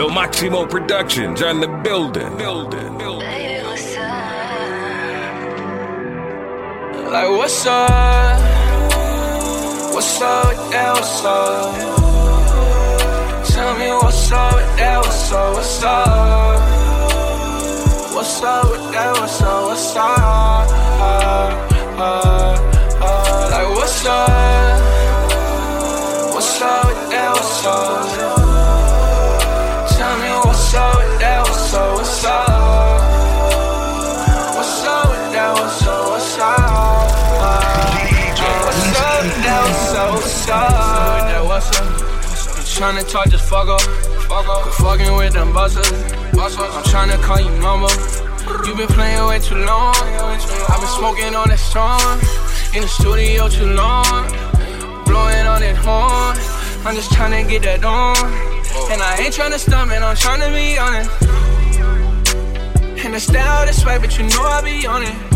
El Maximo Productions on the building. Baby, what's up? Like, what's up? What's up with that? What's up? Tell me what's up with that? What's up? What's up? What's up with that? What's up? What's up? Like, what's up? What's up with that? What's up? Tell me what's up with that? What's up? What's up? What's up with that? What's up? What's up? What's up with that? What's up? What's up? You tryna talk, just fuck up. Quit fucking with them busters. I'm tryna call you mama. You been playing way too long. I've been smoking on that strong. In the studio too long. Blowing on that horn. I'm just tryna get that on. And I ain't tryna stump it, I'm tryna be on it. And I stay out this way, but you know I be on it.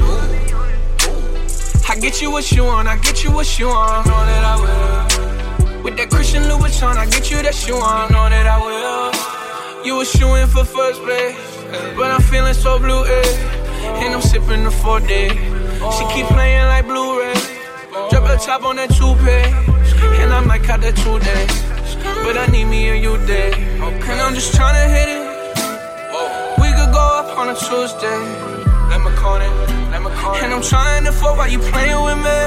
I get you what you want, I get you what you want. Know that I will. With that Christian Louboutin, I get you that you want. Know that I will. You was shooting for first place, but I'm feeling so blue, and I'm sipping the 4-day. She keep playing like Blu-ray. Drop the top on that toupee, and I might cut that 2 days. But I need me a you day. And I'm just tryna hit it. We could go up on a Tuesday. Let me call it. And I'm trying to fuck while you playing with me.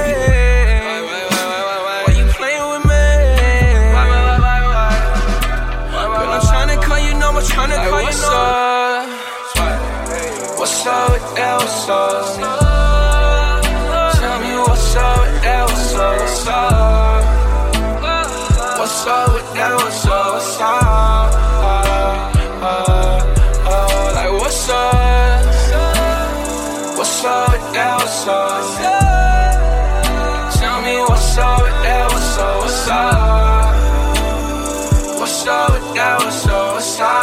Why you playing with me? Girl, I'm tryna call you number, tryna call you number. What's up with that? What's up? Tell me what's up with that? What's up? What's up? What's up with that? What's up? What's up? Like, what's up? What's up with that? What's up? Tell me what's up with that? What's up? What's up? What's up with that? What's up? What's up?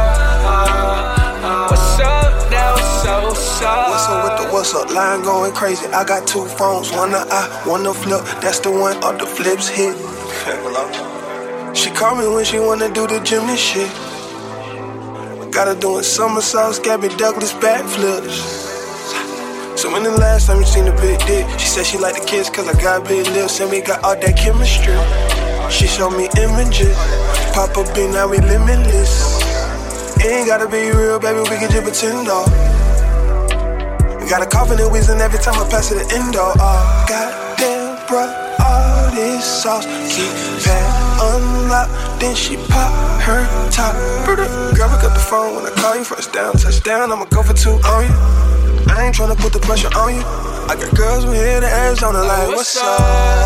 What's up with that? What's up? What's up? What's up with the what's up? Line going crazy. I got 2 phones, one to I, one to flip. That's the one all the flips hit. She call me when she wanna do the gym and shit. Got her doing somersaults, Gabby Douglas backflips. So when the last time you seen a big dick? She said she like the kids cause I got big lips and we got all that chemistry. She showed me images, pop up in now we limitless. It ain't gotta be real, baby, we can just pretend though. We got a coughing and wheezing every time I pass it the indoor. Oh, goddamn, bruh, all this sauce keep that unlocked. Then she pop her top. Girl, pick up the phone when I call you. First down, touchdown, I'ma go for 2 on you. I ain't tryna put the pressure on you. I got girls with head and ass on the line. What's up?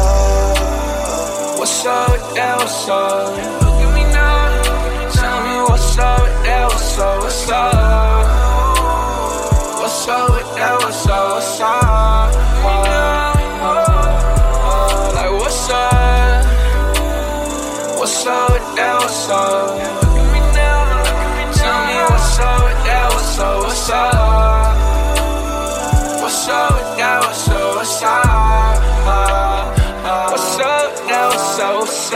What's up with that? What's up? Look at me now. Tell me what's up with that? What's up? What's up? What's up with that? What's up? What's up? Like, what's up? What's up with that? What's up? Look at me now. Tell me what's up with that? What's up? What's up? What's up with that? What's up? What's up? What's up with that? What's up? What's up?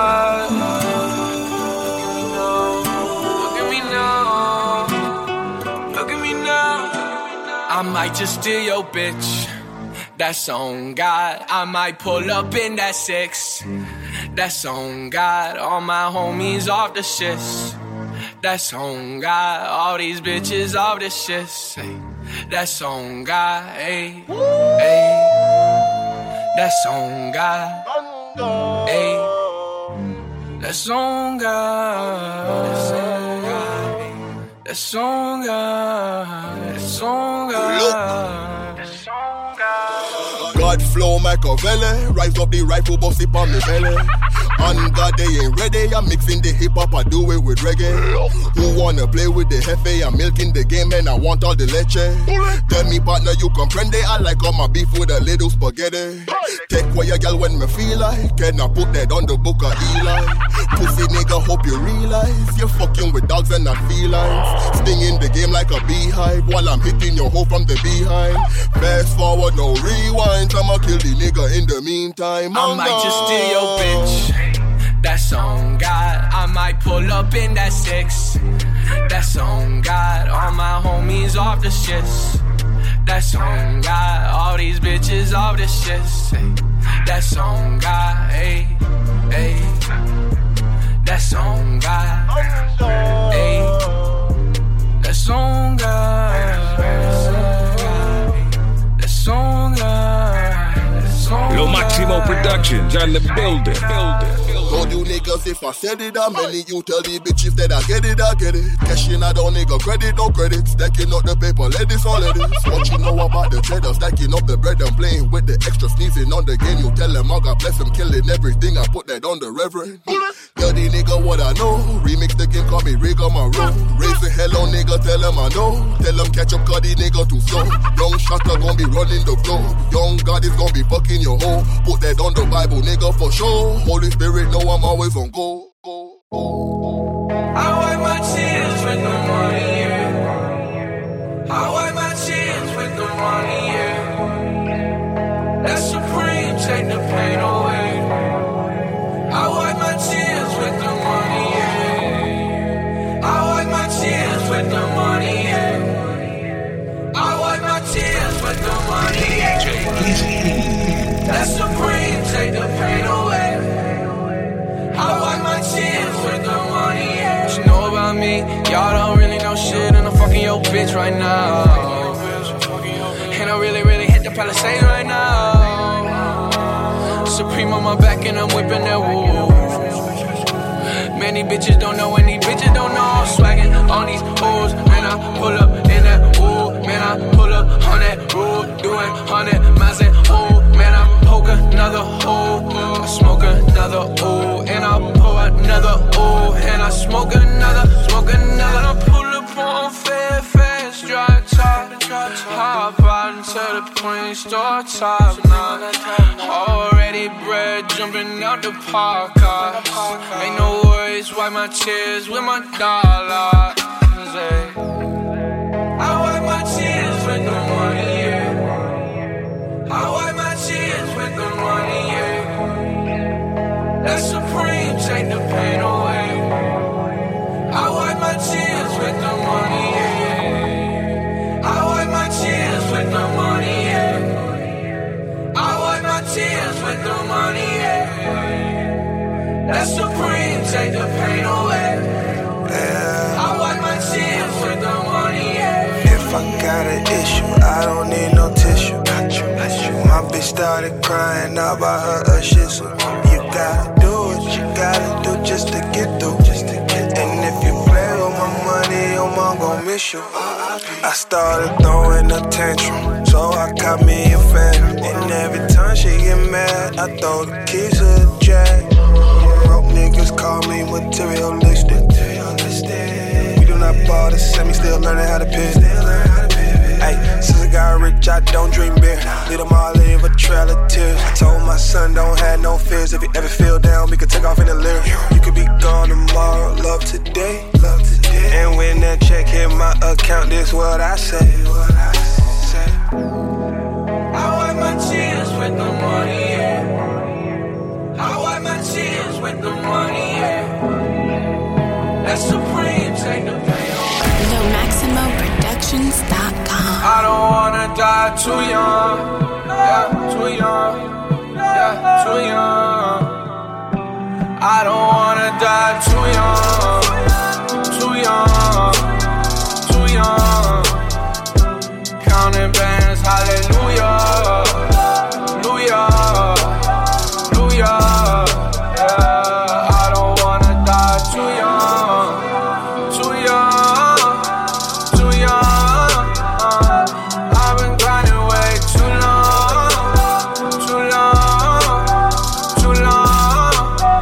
Look at me now. Look at me now. I might just steal your bitch. That's on God. I might pull up in that 6. That's on God. All my homies off the shits. That's on God. All these bitches off the shits. Hey. That's on God, ayy, ayy. That's on God, ayy. That's on God, that's on God, that's on God, that's on God, that's on God. God flow Machiavelli, rise up the rifle, bust it on me belly. On God, they ain't ready. I'm mixing the hip-hop, I do it with reggae. Who wanna play with the jefe? I'm milking the game and I want all the leche. Tell me, partner, you comprende? I like all my beef with a little spaghetti. Take away a girl when me feel like. Can I put that on the book of Eli? Pussy nigga, hope you realize you're fucking with dogs and not felines. Stinging the game like a beehive while I'm hitting your hoe from the behind. Fast forward, no rewind. I'ma kill the nigga in the meantime. I might just steal your bitch. That's on God. I might pull up in that 6. That's on God. All my homies off the shits. That's on God. All these bitches off the shits. That's on God. Hey, hey. That's on God. Hey. That's on God. That's on God. Lo Maximo Productions on the building. Told you niggas if I said it, I'm many. You tell the bitches that I get it, I get it. Cashing out on nigga credit, no credit. Stacking up the paper, let this all let it. What you know about the cheddar? Stacking up the bread and playing with the extra sneezing on the game. You tell them I got bless him, killing everything. I put that on the reverend. Tell the nigga what I know. Remix the game, call me Rig on my road. Raise the hell on nigga, tell them I know. Tell them catch up, cause the nigga too slow. Young shotter gon' be running the flow. Young God is gon' be fucking your hole. Put that on the Bible, nigga, for sure. Holy Spirit, know I'm always on go. I wipe my tears with the money, yeah. I wipe my tears with the money, yeah. That's supreme, take the pain away. I wipe my tears with the money, yeah. I wipe my tears with the money, yeah. I wipe my tears with the money, yeah. That's supreme, take the pain away. I wipe my tears with the money, yeah. What you know about me? Y'all don't really know shit, and I'm fucking your bitch right now. And I really, really hit the Palisade right now. Supreme on my back and I'm whipping that wool. Many bitches don't know, and these bitches don't know I'm swagging on these hoes. Man, I pull up in that wool. Man, I pull up on that rule, doing 100 miles an hour. Man, I poke another hole. I smoke another ooh, and I pour another ooh, and I smoke another. I pull up on fast, dry top. Hop out into the point, store top now. Already bread jumping out the parka. Ain't no worries, wipe my tears with my dollars. I wipe my tears with the money, yeah. I wipe my tears with the money, yeah. That's supreme, take the pain away. I wipe my tears with the money, yeah. I wipe my tears with the money, yeah. I wipe my tears with the money, yeah. That's supreme, take the pain away. I wipe my tears with the money, yeah. If I got an issue, I don't need no tissue. My bitch started crying out about her shit, so you gotta do what you gotta do just to get through. And if you play with my money, your mom gon' miss you. I started throwing a tantrum, so I caught me a fan. And every time she get mad, I throw the keys to the jack. Broke niggas call me materialistic. We do not ball the same, we still learning how to piss. Ay, since I got rich, I don't drink beer. Lead them all live a trail of tears. I told my son, don't have no fears. If you ever feel down, we can take off in the lyric. You could be gone tomorrow, love today. And when that check hit my account, this what I say. I wipe my tears with the money, yeah. I wipe my tears with the money, yeah. That's supreme, take the pain away. LoMaximoProductions.com. I don't wanna die too young, yeah, too young, yeah, too young. I don't wanna die too young, too young, too young. Counting bands, hallelujah, hallelujah, hallelujah. Yeah, I don't wanna die too young, too young, too young. I've been grinding way too long, too long, too long.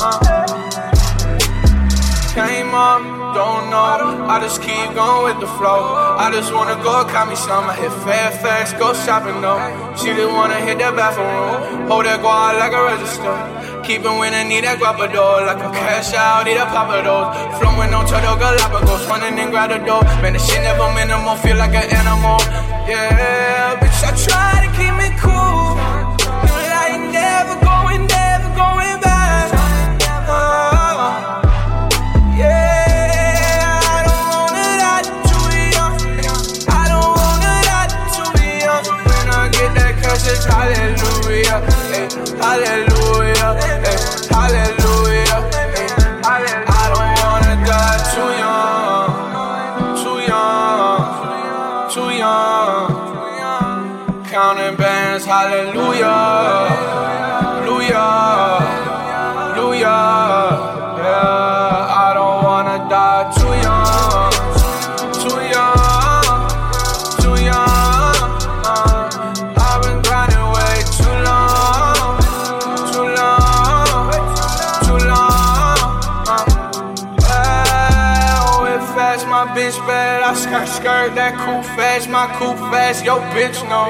Came up, don't know. I just keep going with the flow. I just wanna go, call me some. I hit Fairfax, go shopping though. She just wanna hit that bathroom. Hold that guard like a register. Keep it when I need that guapador. Like a cash out, eat a papa dose. Flowing on Turtle Galapagos, running and grab the door. Man, the shit never minimal, feel like an animal. Yeah, bitch, I try to keep me cool. You like never going back. hallelujah, hey, hallelujah, hey, hallelujah. I don't wanna die too young, too young, too young. Counting bands, hallelujah, hallelujah, hallelujah. Yeah, I don't wanna die too young, too young, too young. I've been grinding way too long, too long, too long. With fast, my bitch bad. I skirt that cool fast, my cool fast. Yo, bitch, no.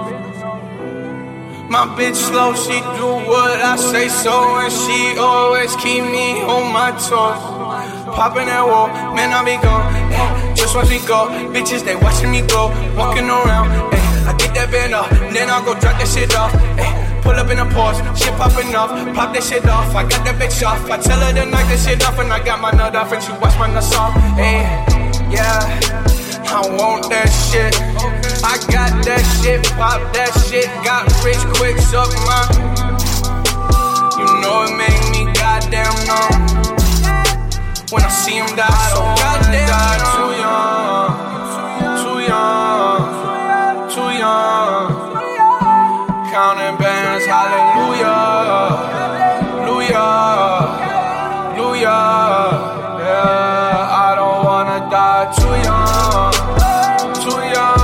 My bitch slow, she do what I say so, and she always keep me on my toes. Poppin' that wall, man, I be gone. Just watch me go, bitches, they watching me go. Walking around, I get that band up, then I go drop that shit off. Pull up in a Porsche, shit popping off, pop that shit off. I got that bitch off, I tell her to knock that shit off, and I got my nut off, and she watch my nuts off. Yeah, I want that shit. I got that shit, pop that shit, got rich quick, suck my. You know it make me goddamn numb when I see him die. So goddamn die too young, too young, too young. Counting bands, hallelujah, hallelujah, hallelujah. Yeah, I don't wanna die too young, too young.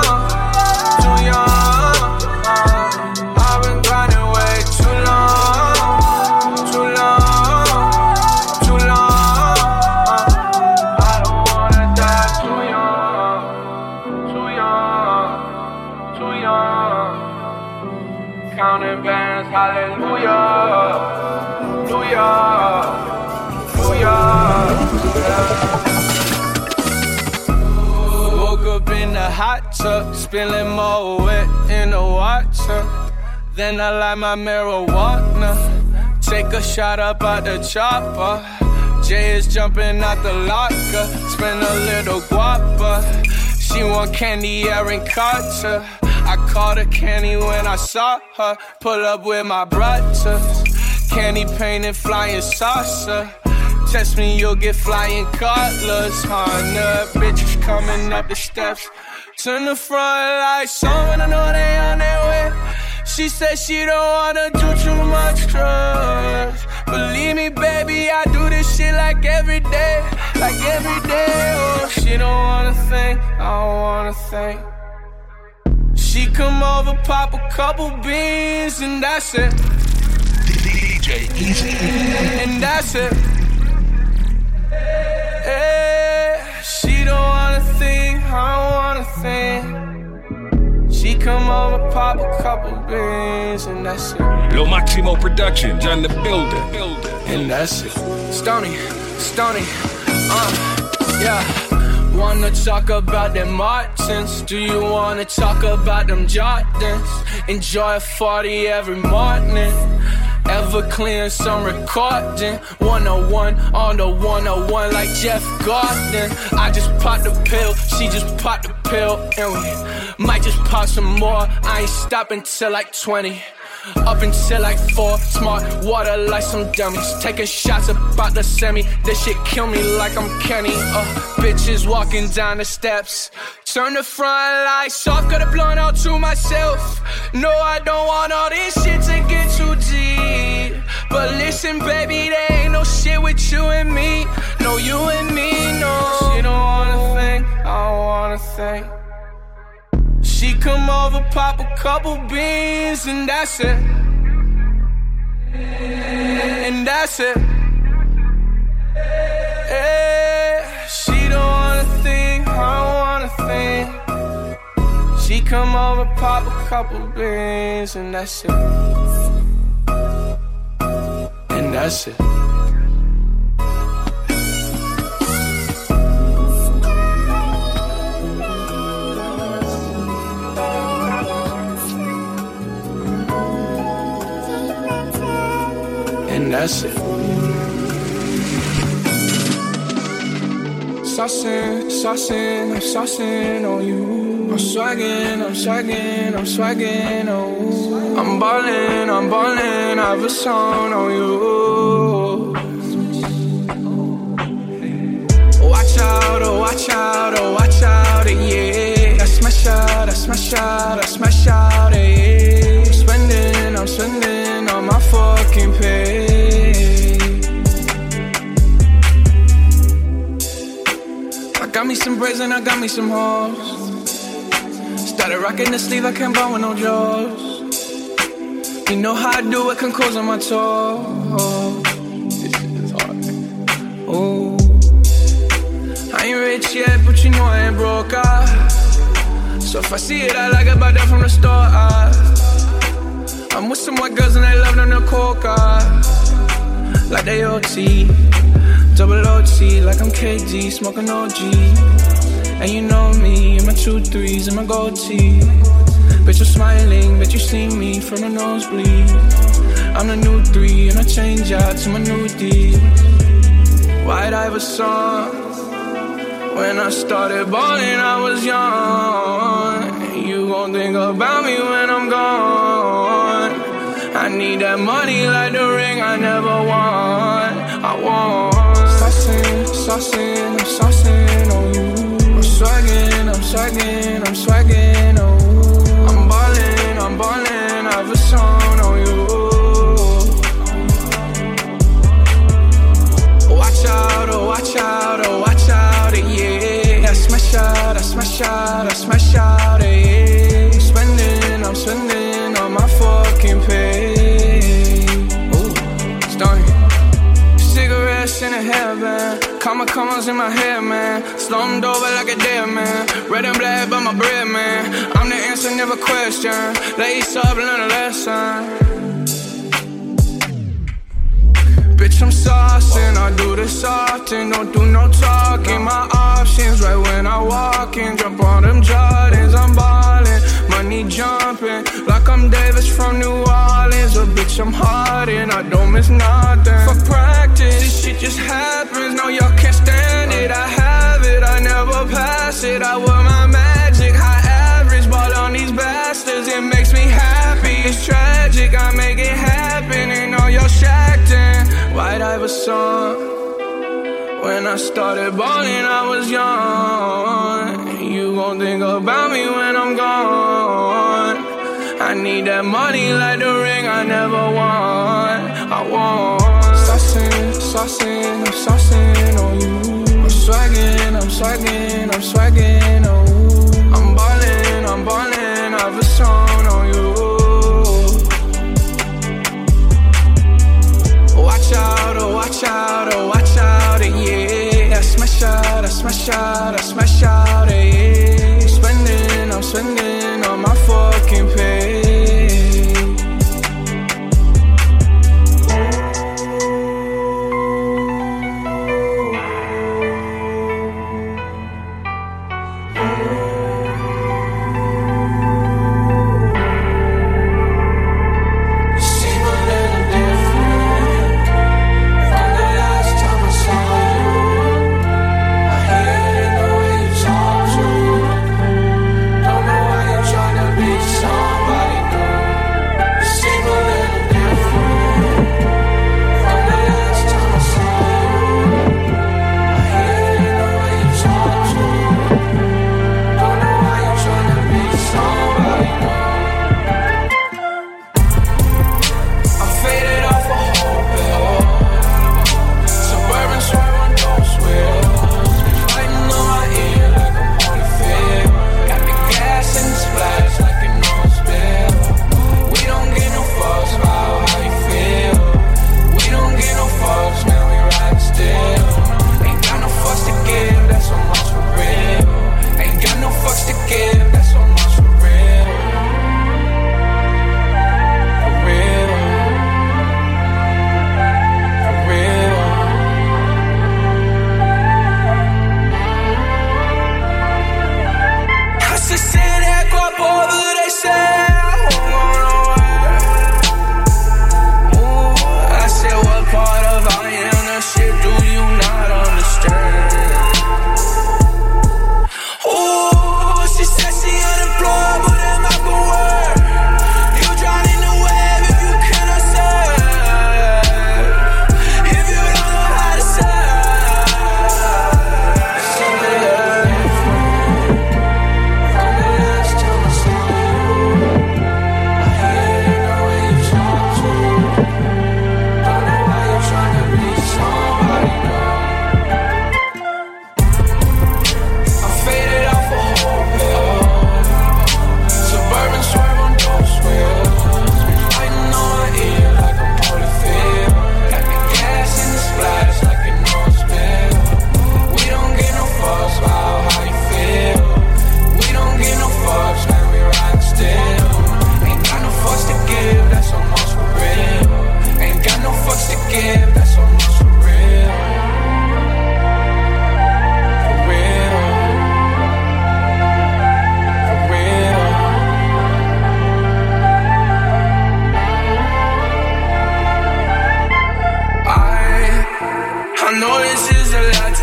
Counting bands, hallelujah, hallelujah, hallelujah. Woke up in the hot tub, spilling more wet in the water. Then I light my marijuana, take a shot up out the chopper. Jay is jumping out the locker, spin a little guapa. She want candy, Aaron Carter. I called her Candy when I saw her. Pull up with my brothers. Candy painted flying saucer. Test me, you'll get flying colors. Honda bitches coming up the steps. Turn the front lights on when I know they on their way. She said she don't wanna do too much drugs. Believe me, baby, I do this shit like every day. Like every day. Oh, she don't wanna think, I don't wanna think. She come over, pop a couple beans, and that's it. DJ Easy. And that's it. Hey, she don't wanna think, I don't wanna think. She come over, pop a couple beans, and that's it. Lo Maximo Productions on the building. And that's it. Stony, yeah. Wanna talk about them Martins? Do you wanna talk about them Jordans? Enjoy a 40 every morning. Ever clean some recording. 101 on the 101 like Jeff Gardner. I just popped the pill, she just popped the pill, and we might just pop some more. I ain't stopping till like 20. Up until like 4, smart water like some dummies. Taking shots about the semi. This shit kill me like I'm Kenny. Bitches walking down the steps. Turn the front lights off, got it blown out to myself. No, I don't want all this shit to get too deep. But listen, baby, there ain't no shit with you and me. No, you and me, no. She don't wanna think, I don't wanna think. She come over, pop a couple beans, and that's it. And that's it. Hey, she don't wanna think, I don't wanna think. She come over, pop a couple beans, and that's it. And that's it. And that's it. Saucin', saucin', I'm saucin' on you. I'm swaggin', I'm swaggin', I'm swaggin', oh. I'm I'm ballin', I have a song on you. Watch out, oh watch out, oh watch out, yeah. I smash out, I smash out, I smash out, yeah. I'm spending on my fucking pay. I got me some braids and I got me some hoes. Started rocking the sleeve, I can't buy with no jaws. You know how I do it, can close on my toes. This shit is hard. Oh, I ain't rich yet, but you know I ain't broke, so if I see it, I like it, buy that from the store, I'm with some white girls and they love them to coca, like they OT, double OT, like I'm KG, smoking OG. And you know me, in my 2-3s and my gold tee. Bitch, you're smiling, bitch, you see me from the nosebleed. I'm the new 3 and I change out to my new D. White Iverson. When I started balling, I was young. You gon' think about me when I'm gone. I need that money like the ring I never won. I want saucing, I'm saucing on you. I'm swagging, oh. I'm ballin', I have a song on you. Watch out, oh watch out, oh watch out, yeah. I smash out, yeah. I'm spending on my fucking pay. Ooh, starting. Cigarettes in a hairband, commas in my head, man. Slumped over like a dead man. Red and black, but my bread, man. I'm the answer, never question. Lace up, learn a lesson. Bitch, I'm saucing, I do this often. Don't do no talking, my options right when I walk in. Jump on them Jordans, I'm ballin'. Money jumping, like I'm Davis from New Orleans. But bitch, I'm hardin', I don't miss nothing. For practice, this shit just happens. No, y'all can't stand it, I have it, I never pass it. I wear my magic, high average, ball on these bastards. It makes me happy, it's tragic, I make it happen. And all y'all shacked in. White Iverson. When I started balling, I was young. You gon' think about me when I'm gone. I need that money like the ring I never won. I want saucing, I'm saucing on you. I'm swagging, oh. I'm ballin', I have a song on you. Watch out, oh watch out, oh watch out, yeah. I smash out, yeah. I'm spending on my fucking pay.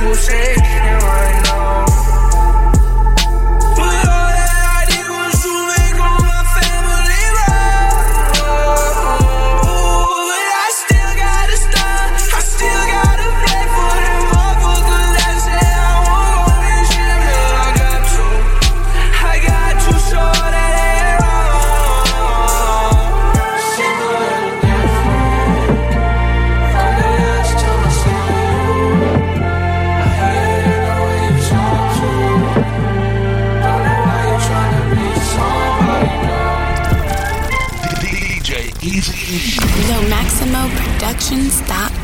too shaking right now. But all that I did was to make all my family proud. But I still gotta start, I still gotta play for them motherfuckers that say I won't go this shit. Man, I got to show that they wrong. Simple and different. From the last time I saw you, I hate the way you talk to me. Don't know why you're trying to be somebody new. DJ Easy E. TheMaximoProductions.com